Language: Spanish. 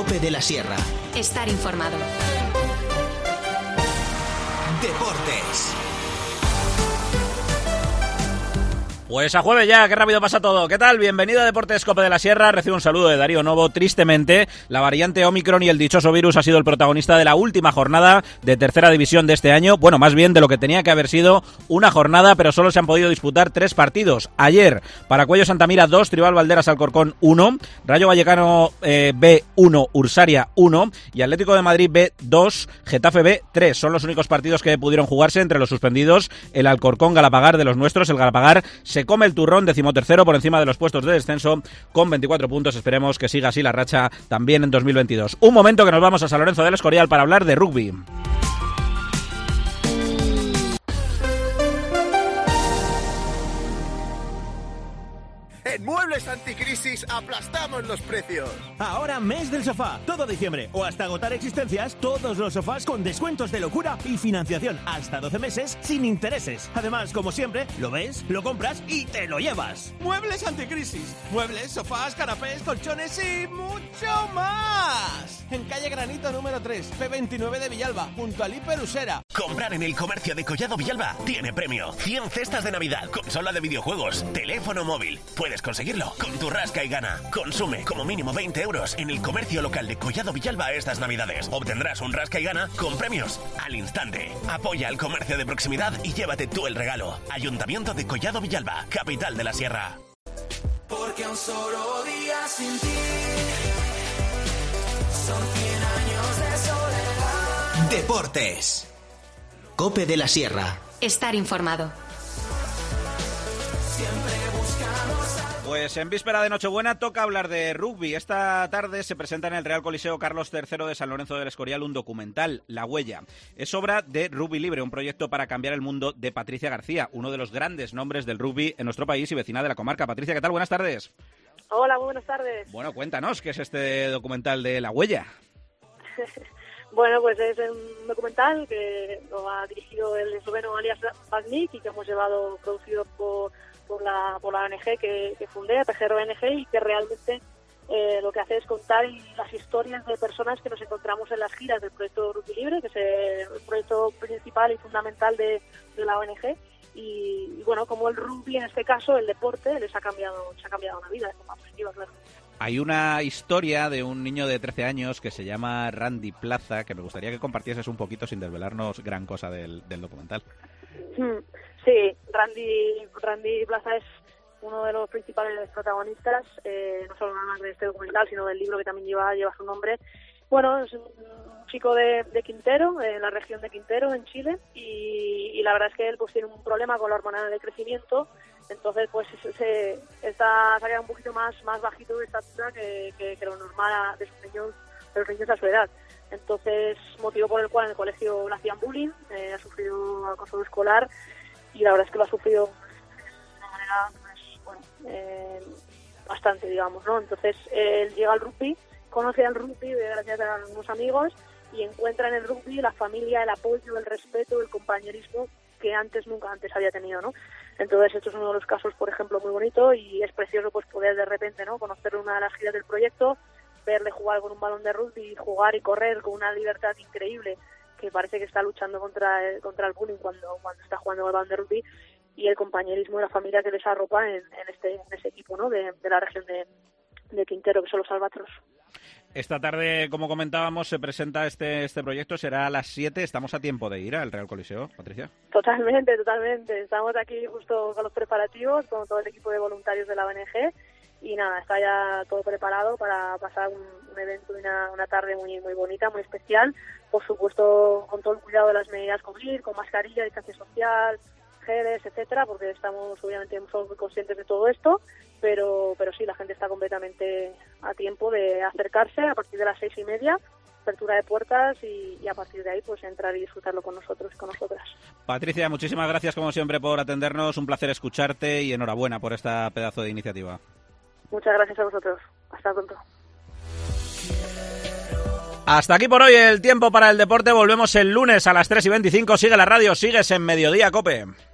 COPE de la Sierra. Estar informado. Deportes. Pues a jueves ya, qué rápido pasa todo. ¿Qué tal? Bienvenido a Deportes COPE de la Sierra. Recibo un saludo de Darío Novo. Tristemente, la variante Omicron y el dichoso virus ha sido el protagonista de la última jornada de tercera división de este año. Bueno, más bien de lo que tenía que haber sido una jornada, pero solo se han podido disputar 3 partidos. Ayer, Paracuello Santamira 2, Tribal Valderas Alcorcón 1, Rayo Vallecano B 1, Ursaria 1 y Atlético de Madrid B 2, Getafe B 3. Son los únicos partidos que pudieron jugarse. Entre los suspendidos, el Alcorcón Galapagar de los nuestros. El Galapagar se come el turrón, 13º por encima de los puestos de descenso con 24 puntos. Esperemos que siga así la racha también en 2022. Un momento que nos vamos a San Lorenzo del Escorial para hablar de rugby. En Muebles Anticrisis aplastamos los precios. Ahora mes del sofá, todo diciembre o hasta agotar existencias, todos los sofás con descuentos de locura y financiación hasta 12 meses sin intereses. Además, como siempre, lo ves, lo compras y te lo llevas. Muebles Anticrisis, muebles, sofás, canapés, colchones y mucho más. En calle Granito número 3, P29 de Villalba, junto al Hiper Usera. Comprar en el comercio de Collado Villalba tiene premio. 100 cestas de Navidad, consola de videojuegos, teléfono móvil. Puedes conseguirlo con tu rasca y gana. Consume como mínimo 20 euros en el comercio local de Collado Villalba estas Navidades. Obtendrás un rasca y gana con premios al instante. Apoya al comercio de proximidad y llévate tú el regalo. Ayuntamiento de Collado Villalba, capital de la Sierra. Porque un solo día sin ti son 100 años de soledad. Deportes. COPE de la Sierra. Estar informado. Pues en víspera de Nochebuena toca hablar de rugby. Esta tarde se presenta en el Real Coliseo Carlos III de San Lorenzo del Escorial un documental, La Huella. Es obra de Rugby Libre, un proyecto para cambiar el mundo de Patricia García, uno de los grandes nombres del rugby en nuestro país y vecina de la comarca. Patricia, ¿qué tal? Buenas tardes. Hola, muy buenas tardes. Bueno, cuéntanos, ¿qué es este documental de La Huella? Bueno, pues es un documental que lo ha dirigido el esloveno Alias Bagnik y que hemos llevado producido por la ONG que fundé, PGR ONG, y que realmente lo que hace es contar las historias de personas que nos encontramos en las giras del proyecto Rugby Libre, que es el proyecto principal y fundamental de la ONG, y bueno, como el rugby, en este caso, el deporte, se ha cambiado una vida de forma positiva, claro. Hay una historia de un niño de 13 años que se llama Randy Plaza, que me gustaría que compartieses un poquito sin desvelarnos gran cosa del documental. Sí, Randy Plaza es uno de los principales protagonistas, no solo nada más de este documental, sino del libro que también lleva su nombre. Bueno, es un chico de Quintero, en la región de Quintero, en Chile, y la verdad es que él pues tiene un problema con la hormona de crecimiento. Entonces pues se ha quedado un poquito más bajito de estatura que lo normal de los niños a su edad. Entonces, motivo por el cual en el colegio le hacían bullying, ha sufrido acoso escolar y la verdad es que lo ha sufrido de una manera bastante, digamos, ¿no? Entonces él llega al rugby, conoce al rugby gracias a unos amigos y encuentra en el rugby la familia, el apoyo, el respeto, el compañerismo que nunca antes había tenido, ¿no? Entonces esto es uno de los casos, por ejemplo, muy bonito y es precioso pues poder de repente, ¿no?, conocer una de las giras del proyecto, verle jugar con un balón de rugby, jugar y correr con una libertad increíble, que parece que está luchando contra el bullying cuando está jugando con el balón de rugby, y el compañerismo de la familia que les arropa en ese equipo, ¿no?, de la región de Quintero, que son los Albatros. Esta tarde, como comentábamos, se presenta este proyecto, será a las 7. ¿Estamos a tiempo de ir al Real Coliseo, Patricia? Totalmente. Estamos aquí justo con los preparativos, con todo el equipo de voluntarios de la ONG, y nada, está ya todo preparado para pasar un evento y una tarde muy muy bonita, muy especial. Por supuesto, con todo el cuidado de las medidas COVID, con mascarilla, distancia social, geles, etcétera, porque estamos obviamente muy conscientes de todo esto, pero sí, la gente está completamente a tiempo de acercarse a partir de las 6:30, apertura de puertas, y a partir de ahí pues entrar y disfrutarlo con nosotros y con nosotras. Patricia, muchísimas gracias como siempre por atendernos, un placer escucharte y enhorabuena por esta pedazo de iniciativa. Muchas gracias a vosotros, hasta pronto. Hasta aquí por hoy el tiempo para el deporte, volvemos el lunes a las 3:25, sigue la radio, sigues en Mediodía COPE.